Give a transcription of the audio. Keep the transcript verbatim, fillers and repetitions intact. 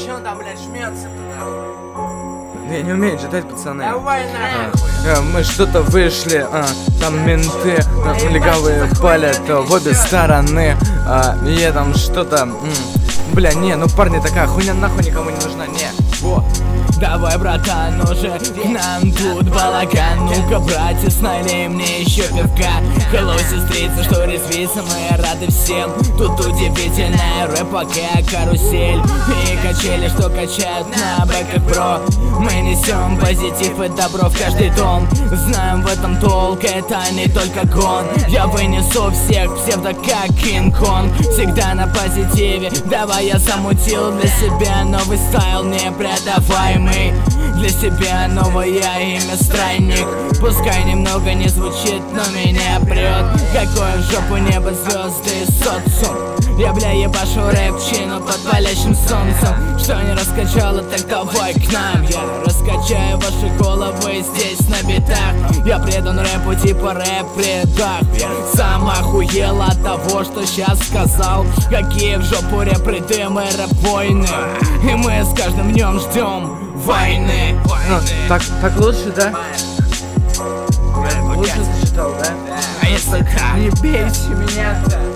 че он там, блядь, жмется-то нахуй? Я не умею читать, пацаны. Давай нахуй. а, Мы что-то вышли, а, там менты, а, легавые палят а, в обе стороны, а, я там что-то... м, Бля, не, ну парни, такая хуйня нахуй никому не нужна, не. Во. Давай, братан, уже к нам тут балаган. Ну-ка, братец, налей мне еще пивка. Hello, сестрица, что резвится, мы рады всем. Тут удивительная рэп-пока карусель и качели, что качают на бэках, бро. Мы несем позитив и добро в каждый дом. Знаем в этом толк, это не только гон. Я вынесу всех псевдо как Кинг-Конг. Всегда на позитиве, давай я замутил для себя новый стайл непредаваемый. Для себя новое имя странник. Пускай немного не звучит, но меня прет. Какое в жопу небо, звезды и социум. Я, бля, ебашу рэпчину под палящим солнцем. Что не раскачало, так давай к нам. Я раскачаю ваши головы здесь на битах. Я предан рэпу типа рэп-предах. Я сам охуел от того, что сейчас сказал. Какие в жопу рэп-ритмы, рэп-войны. И мы с каждым днем ждем войны. Ну, так, так лучше, да? Лучше зачитал, да? А если так? Не бейте меня.